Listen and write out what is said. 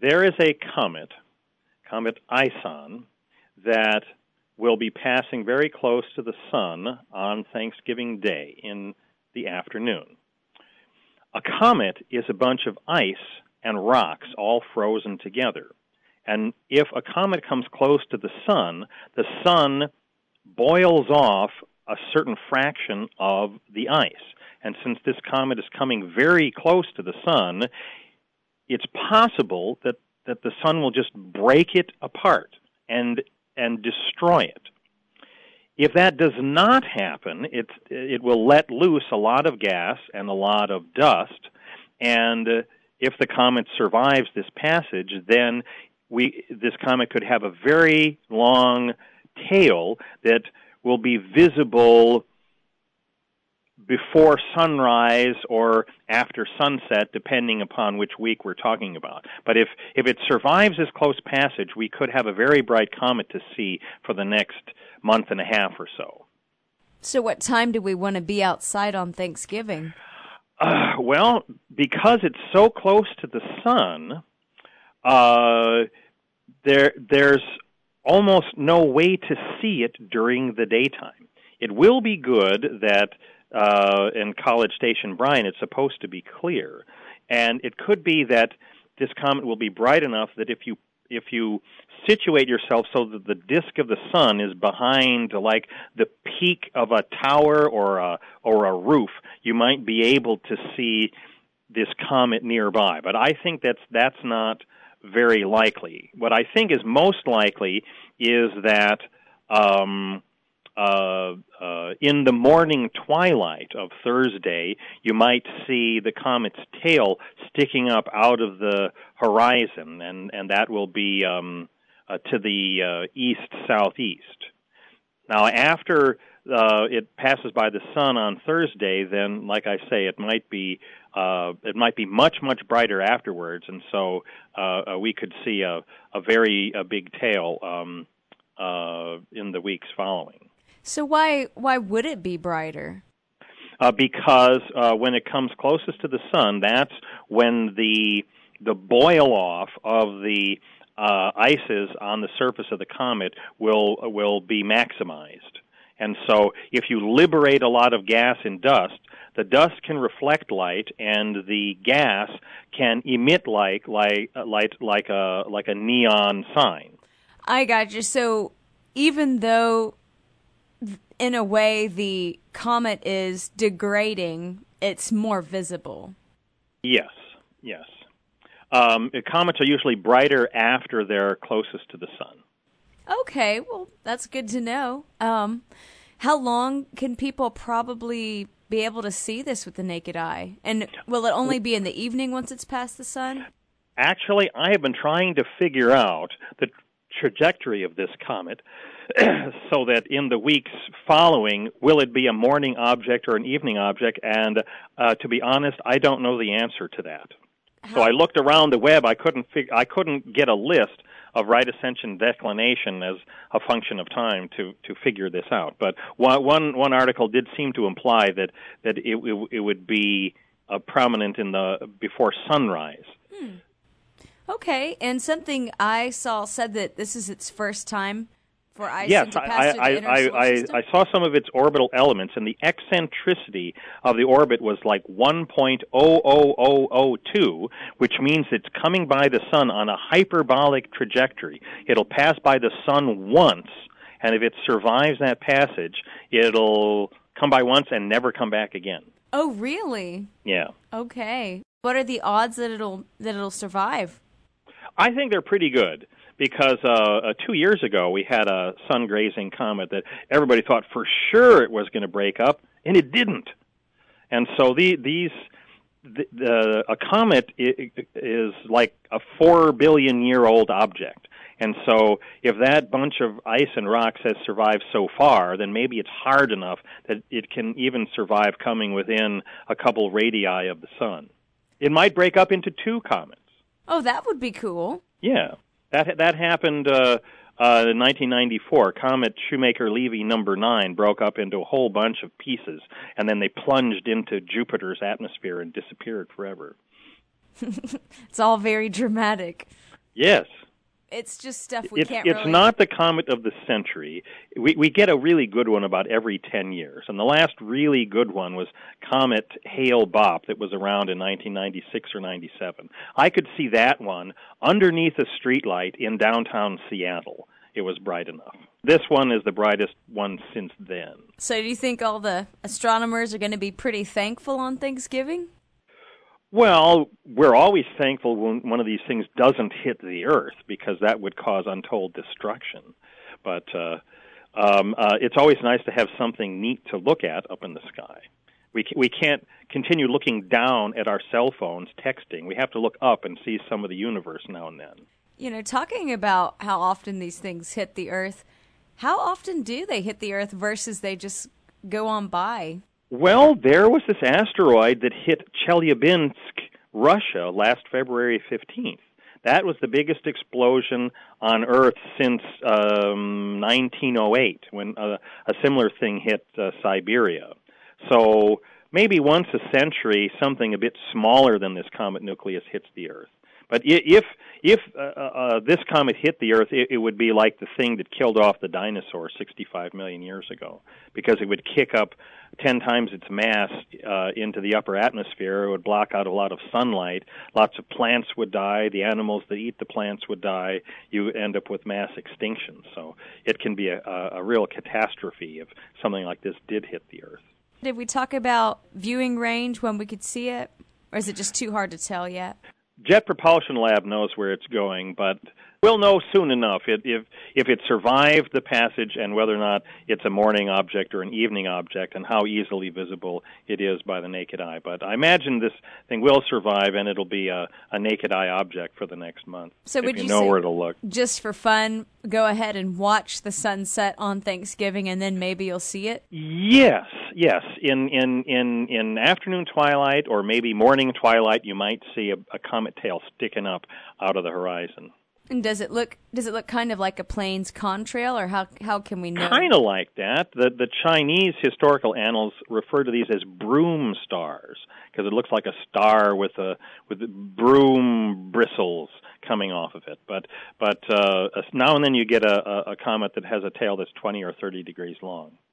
there is a comet ISON, that will be passing very close to the sun on Thanksgiving Day in the afternoon. A comet is a bunch of ice and rocks all frozen together. And if a comet comes close to the sun boils off a certain fraction of the ice. And since this comet is coming very close to the sun, it's possible that the sun will just break it apart and destroy it. If that does not happen, it will let loose a lot of gas and a lot of dust, and if the comet survives this passage, then this comet could have a very long tail that will be visible before sunrise or after sunset, depending upon which week we're talking about. But if it survives this close passage, we could have a very bright comet to see for the next month and a half or so. So what time do we want to be outside on Thanksgiving? Well, because it's so close to the sun, there's almost no way to see it during the daytime. It will be good that in College Station Bryan, it's supposed to be clear. And it could be that this comet will be bright enough that if you situate yourself so that the disk of the sun is behind, like, the peak of a tower or a roof, you might be able to see this comet nearby. But I think that's not very likely. What I think is most likely is that in the morning twilight of Thursday, you might see the comet's tail sticking up out of the horizon, and that will be to the east-southeast. Now, after it passes by the sun on Thursday, then, like I say, it might be much, much brighter afterwards, and so we could see a very big tail in the weeks following. So why would it be brighter? Because when it comes closest to the sun, that's when the boil-off of the ices on the surface of the comet will be maximized. And so if you liberate a lot of gas and dust, the dust can reflect light, and the gas can emit light like a neon sign. I got you. So even though, in a way, the comet is degrading, it's more visible. Yes. Comets are usually brighter after they're closest to the sun. Okay, well, that's good to know. How long can people probably be able to see this with the naked eye? And will it only be in the evening once it's past the sun? Actually, I have been trying to figure out the trajectory of this comet so that in the weeks following, will it be a morning object or an evening object? And to be honest, I don't know the answer to that. So I looked around the web. I couldn't get a list of right ascension declination as a function of time to figure this out. But one article did seem to imply that it would be prominent in before sunrise. Okay, and something I saw said that this is its first time for ISON to pass through the inner solar system? I saw some of its orbital elements, and the eccentricity of the orbit was like 1.00002, which means it's coming by the sun on a hyperbolic trajectory. It'll pass by the sun once, and if it survives that passage, it'll come by once and never come back again. Oh, really? Yeah. Okay. What are the odds that it'll survive? I think they're pretty good, because 2 years ago we had a sun-grazing comet that everybody thought for sure it was going to break up, and it didn't. And so a comet is like a 4-billion-year-old object. And so if that bunch of ice and rocks has survived so far, then maybe it's hard enough that it can even survive coming within a couple radii of the sun. It might break up into 2 comets. Oh, that would be cool. Yeah. That happened in 1994. Comet Shoemaker-Levy number 9 broke up into a whole bunch of pieces, and then they plunged into Jupiter's atmosphere and disappeared forever. It's all very dramatic. Yes. It's just stuff we can't It's really... not the comet of the century. We get a really good one about every 10 years, and the last really good one was Comet Hale-Bopp that was around in 1996 or 97. I could see that one underneath a streetlight in downtown Seattle. It was bright enough. This one is the brightest one since then. So do you think all the astronomers are going to be pretty thankful on Thanksgiving? Well, we're always thankful when one of these things doesn't hit the Earth, because that would cause untold destruction. But it's always nice to have something neat to look at up in the sky. We can't continue looking down at our cell phones, texting. We have to look up and see some of the universe now and then. You know, talking about how often these things hit the Earth, how often do they hit the Earth versus they just go on by? Well, there was this asteroid that hit Chelyabinsk, Russia, last February 15th. That was the biggest explosion on Earth since 1908, when a similar thing hit Siberia. So maybe once a century, something a bit smaller than this comet nucleus hits the Earth. But if this comet hit the Earth, it would be like the thing that killed off the dinosaurs 65 million years ago, because it would kick up 10 times its mass into the upper atmosphere. It would block out a lot of sunlight. Lots of plants would die. The animals that eat the plants would die. You end up with mass extinction. So it can be a real catastrophe if something like this did hit the Earth. Did we talk about viewing range when we could see it? Or is it just too hard to tell yet? Jet Propulsion Lab knows where it's going, but we'll know soon enough if it survived the passage and whether or not it's a morning object or an evening object and how easily visible it is by the naked eye. But I imagine this thing will survive, and it'll be a naked eye object for the next month. So would you know say, where to look. Just for fun, go ahead and watch the sunset on Thanksgiving, and then maybe you'll see it? Yes. In afternoon twilight or maybe morning twilight, you might see a comet tail sticking up out of the horizon. And does it look kind of like a plane's contrail, or how can we know? Kind of like that. The Chinese historical annals refer to these as broom stars, because it looks like a star with broom bristles coming off of it. But now and then you get a comet that has a tail that's 20 or 30 degrees long.